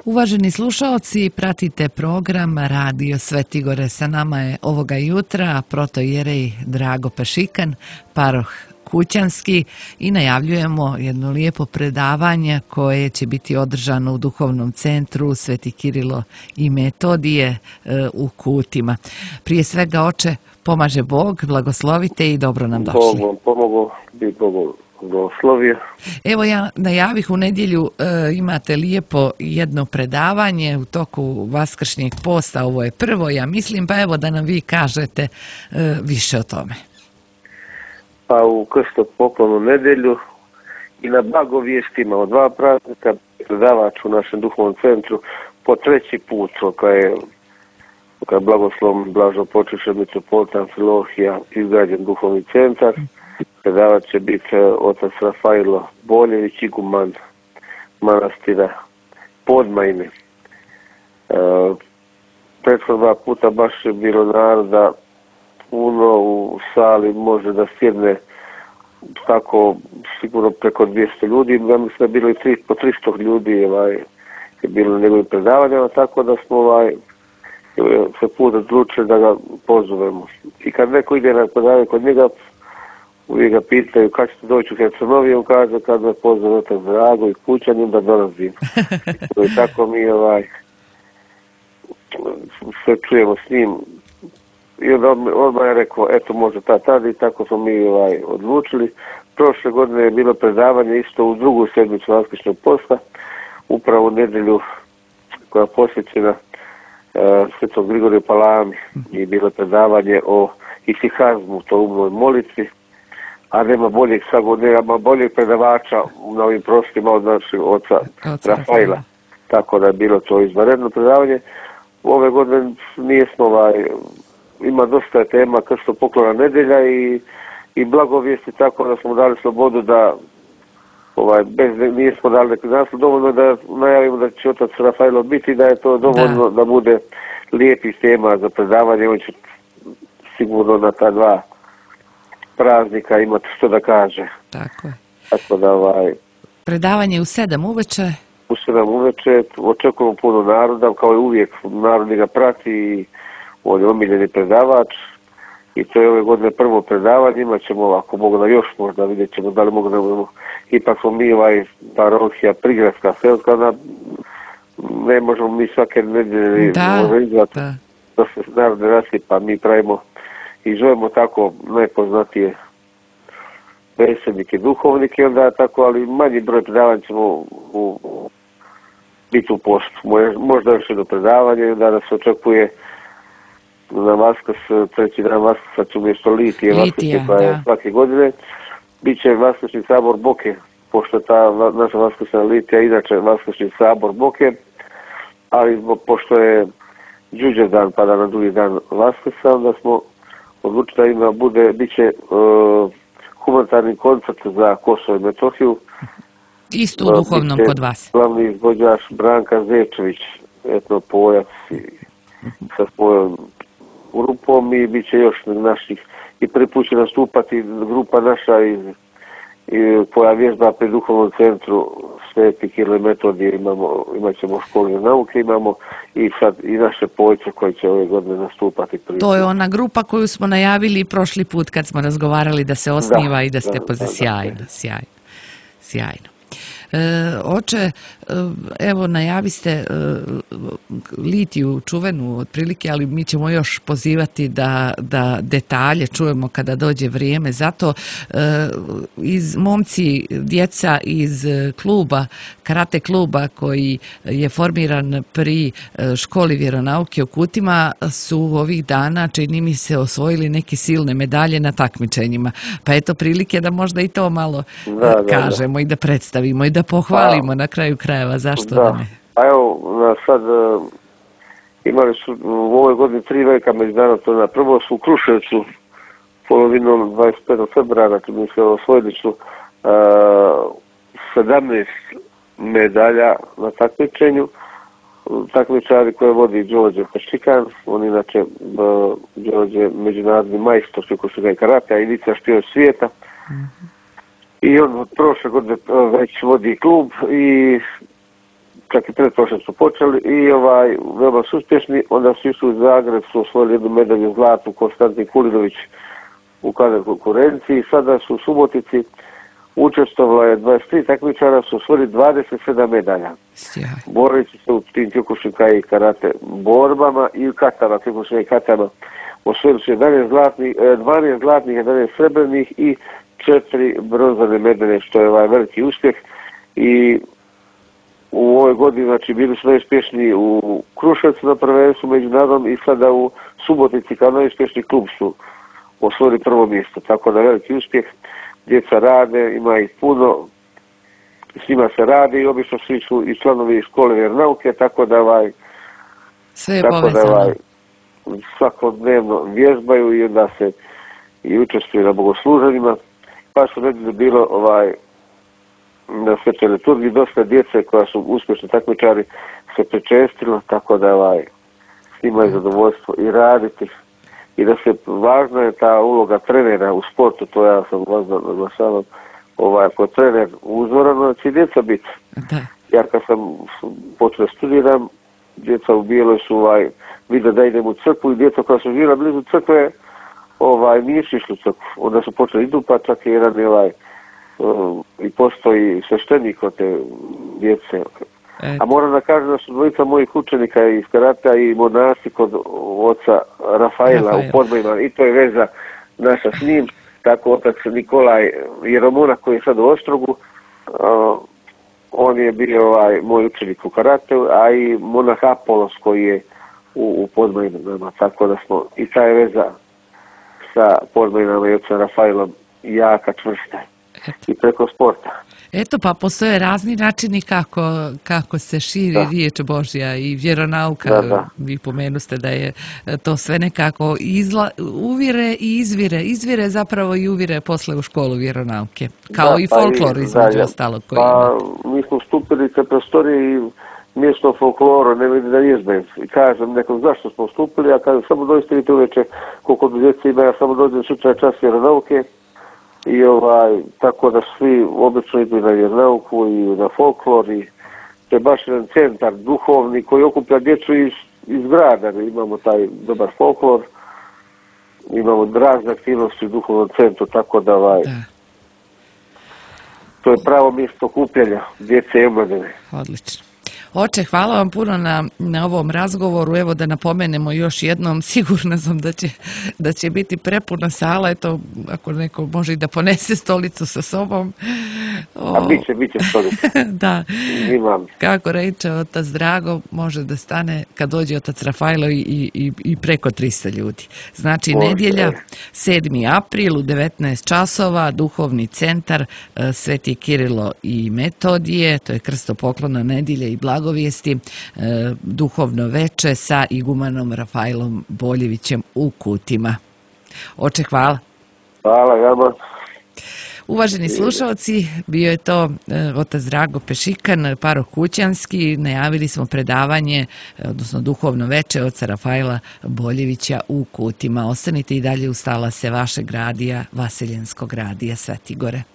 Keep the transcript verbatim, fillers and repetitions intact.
Uvaženi slušaoci, pratite program Radio Svetigore. Sa nama je ovoga jutra protoijerej Drago Pešikan, paroh Kućanski, i najavljujemo jedno lijepo predavanje koje će biti održano u Duhovnom centru Sveti Kirilo i Metodije u Kutima. Prije svega, oče, pomaže Bog, blagoslovite i dobro nam došli. Bog vam pomogao, bi Bog blagoslovio. Evo, ja najavih u nedjelju e, imate lijepo jedno predavanje u toku Vaskršnjeg posta, ovo je prvo, ja mislim, pa evo da nam vi kažete e, više o tome. Pa u krstopoklonu nedjelju i na blagovijestima od dva praznika predavač u našem duhovnom centru po treći put, kada je kada je blagoslovom blažo počeše metropolitan Filohija izgrađen duhovni centar. Predavač će biti otac Rafailo Boljević, iguman manastira Podmajne. E, prethodna dva puta baš je bilo naroda puno, u sali može da sjedne tako sigurno preko dvjesto ljudi, ja mislim da je bilo i tri, po tristo ljudi ovaj, je bilo na njegovim predavanjama, tako da smo ovaj, se put odlučili da ga pozovemo. I kad neko ide na predavanje kod njega, uvijek ga pitaju kad ćete doći u Hercegovini, on kaže kad me pozove otac Drago i Kućanin da dolazim. I tako mi ovaj, sve čujemo s njim. I onda odmah je rekao, eto može ta tada, i tako smo mi ovaj, odlučili. Prošle godine je bilo predavanje isto u drugu sedmicu Vaskršnjeg posta, upravo u nedjelju koja je posvećena uh, Svetom Grigoriju Palami, i bilo predavanje o isihazmu, to umnoj molitvi, a nema boljeg, nema boljeg predavača na ovim prostorima od našeg oca Rafaila. Tako da je bilo to izvanredno predavanje. Ove godine nijesmo ovaj, ima dosta tema krstopoklona nedjelja i, i blagovijesti, tako da smo dali slobodu da ovaj, bez, nismo dali neki naslov, dovoljno da najavimo da će otac Rafailo biti, da je to dovoljno da, da bude lijepih tema za predavanje. On će sigurno na ta dva praznika imati što da kaže. Tako je. Tako da ovaj... Predavanje u sedam uveče? U sedam uveče, očekujemo puno naroda, kao i uvijek narod ga prati i on je omiljeni predavač, i to je ove godine prvo predavanje. Imat ćemo, ako mogu da još možda vidjet ćemo da li mogu da budemo, ipak smo mi ovaj parohija prigradska selska, da ne možemo mi svake nedjelje organizovati da. da se narod ne rasipa, mi pravimo i zovemo tako najpoznatije predsjednike, duhovnike, onda tako, ali manji broj predavanja ćemo u, u, biti u postu. Možda još jedno predavanje, da se očekuje na Vaskrs, treći dan Vaskrsa će umjesto Litije, Vaskršnje koja je svake godine, bit će Vaskršnji sabor Boke, pošto je ta naša Vaskršna Litija inače Vaskršnji sabor Boke, ali pošto je Đuđevdan, pa da na drugi dan Vaskrsa, onda smo odlučili da ima bude, bit će uh, humanitarni koncert za Kosovo i Metohiju. Isto u duhovnom kod vas. Glavni izvođač Branka Zečević, etno pojac sa svojom grupom, i bit će još naših, i prvi put će nastupati grupa naša iz, i koja vježba pri duhovnom centru Sveti Kirilo i Metodije, imamo, imat ćemo školne nauke, imamo i sad i naše pojce koje će ove godine nastupati. Prvi to je ona grupa koju smo najavili prošli put kad smo razgovarali da se osniva da, i da ste da, poze sjajno, da, sjajno, sjajno. E, oče, evo najaviste e, Litiju čuvenu otprilike, ali mi ćemo još pozivati da, da detalje čujemo kada dođe vrijeme. Zato e, iz momci, djeca iz kluba, karate kluba koji je formiran pri školi vjeronauke u Kutima su ovih dana, čini mi se, osvojili neke silne medalje na takmičenjima. Pa eto prilike da možda i to malo da, kažemo da, da. i da predstavimo i da pohvalimo na kraju krajeva, zašto da, da ne? A evo, sad uh, imali su u ovoj godini tri velika međunarodna, prvo su u Kruševcu polovinom dvadeset petog februara, tu mi se osvojili su uh, sedamnaest medalja na takmičenju. Takmičari koje vodi Đorđe Pešikan, on inače uh, Đorđe međunarodni majstor Šikošega i karate, a Ivica špion svijeta. Mm-hmm. I on od prošle godine već vodi klub, i čak i pretprošle su počeli i ovaj, veoma su uspješni, onda su išli u Zagreb, su osvojili jednu medalju zlatnu, Konstantin Kulinović u kadar konkurenciji, sada su u Subotici, učestvovalo je dvadeset tri takmičara, su osvojili dvadeset sedam medalja. Boreći se u tim kyokushinkai i karate borbama i u katama, kyokushinkai i katama, osvojili su jedanaest zlatnih, dvanaest zlatnih, jedanaest srebrnih i četiri bronzane medalje, što je ovaj veliki uspjeh. I u ovoj godini, znači, bili su najuspješniji u Kruševcu na prvenstvu međunarodnom i sada u Subotici kao najuspješniji klub su osvojili prvo mjesto. Tako da veliki uspjeh, djeca rade, ima ih puno, s njima se radi i obično svi su i članovi škole vjeronauke, tako da ovaj, sve je tako da ovaj, povezano. Svakodnevno vježbaju i onda se i učestvuju na bogosluženjima. Pa su nedelju bilo ovaj, na svečanoj liturgiji dosta djece koja su uspješni takmičari se pričestilo, tako da ovaj, s njima je zadovoljstvo i raditi. I da se, važna je ta uloga trenera u sportu, to ja sam važno naglašavam, ovaj, ako trener uzoran, će djeca biti. Da. Ja kad sam počeo studiram, djeca u Bijeloj su ovaj, vidio da idem u crkvu i djeca koja su živjela blizu crkve, ovaj, nisu išli u crkvu. Onda su počeli idu, pa čak i jedan je ovaj, um, i postoji sveštenik od te djece. E. A moram da kažem da su dvojica mojih učenika iz karata i monasi kod oca Rafaela Rafael. u Podmajima, i to je veza naša s njim. Tako otac Nikolaj Jeromona koji je sad u Ostrogu, uh, on je bio ovaj, moj učenik u karateu, a i monah Apolos koji je u, u Podmajinama, tako da smo i ta je veza sa Podmajinama i ocem Rafaelom jaka, čvrsta i preko sporta. Eto, pa postoje razni načini kako, kako se širi da. riječ Božja i vjeronauka. Da, da. Vi pomenuste da je to sve nekako izla, uvire i izvire. Izvire zapravo i uvire posle u školu vjeronauke. Kao da, i folklor pa između da, ostalog koji pa, ima. Mi smo stupili te prostorije i mjesto folklora, ne vidi da vježbe. I kažem nekom zašto smo stupili, ja kažem samo dođite vidite uveče koliko djece ima, ja samo dođem sutra čas vjeronauke. I ovaj, tako da svi obično idu na vjeronauku i na folklor i to je baš jedan centar duhovni koji okuplja djecu iz, iz grada. Imamo taj dobar folklor, imamo razne aktivnosti u duhovnom centru, tako da ovaj, da. to je pravo mjesto okupljanja djece i omladine. Odlično. Oče, hvala vam puno na, na ovom razgovoru. Evo da napomenemo još jednom, sigurna sam da će, da će biti prepuna sala. Eto, ako neko može i da ponese stolicu sa sobom. O, A bit će, bit će stolica. Da. Imam. Kako reče otac Drago, može da stane kad dođe otac Rafaelo i, i, i preko trista ljudi. Znači, može. Nedjelja, sedmi april u devetnaest časova, duhovni centar Sveti Kirilo i Metodije, to je krstopoklona nedjelja i blagovijesti, duhovno veče sa igumanom Rafaelom Boljevićem u Kutima. Oče, hvala. Hvala, Jama. Uvaženi slušalci, bio je to otac Drago Pešikan, paroh Kućanski. Najavili smo predavanje, odnosno duhovno veče oca Rafaela Boljevića u Kutima. Ostanite i dalje uz talase vašeg radija, Vaseljenskog radija Svetigore.